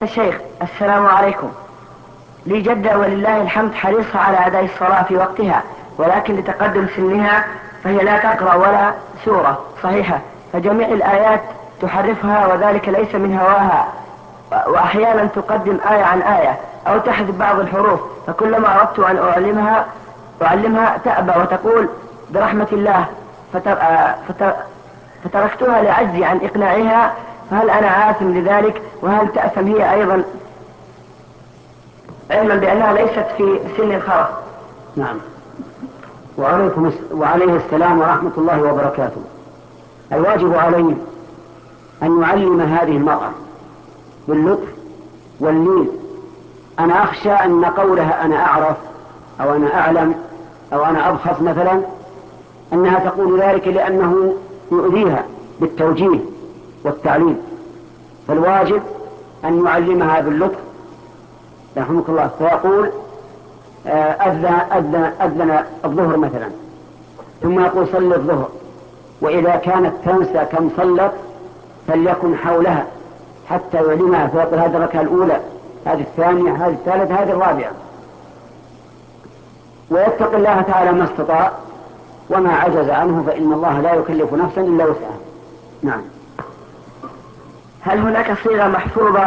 الشيخ السلام عليكم. لي جدة ولله الحمد حريصة على أداء الصلاة في وقتها، ولكن لتقدم سنها فهي لا تقرأ ولا سورة صحيحة، فجميع الآيات تحرفها وذلك ليس من هواها، وأحيانا تقدم آية عن آية أو تحذف بعض الحروف، فكلما أردت أن أعلمها تأبى وتقول برحمة الله، فتركتها لعجزي عن إقناعها. فهل أنا آثم لذلك؟ وهل تأثم هي أيضا، علما بأنها ليست في سن الخرف؟ نعم. وعليه السلام ورحمة الله وبركاته. الواجب عليه أن يعلم هذه المرأة باللطف واللين. أنا أخشى أن قولها أنا أعرف أو أنا أعلم أو أنا أبخص مثلا، أنها تقول ذلك لأنه يؤذيها بالتوجيه والتعليم. فالواجب أن يعلمها باللطف رحمك الله، فيقول أذن الظهر مثلا، ثم يقول صلي الظهر، وإذا كانت تنسى كم صلت فليكن حولها حتى يعلمها، فيقول هذه الركعة الأولى، هذه الثانية، هذه الثالثة، هذه الرابعة، ويتق الله تعالى ما استطاع، وما عجز عنه فإن الله لا يكلف نفسا إلا وسعها. نعم. هل هناك صيغة محفوظة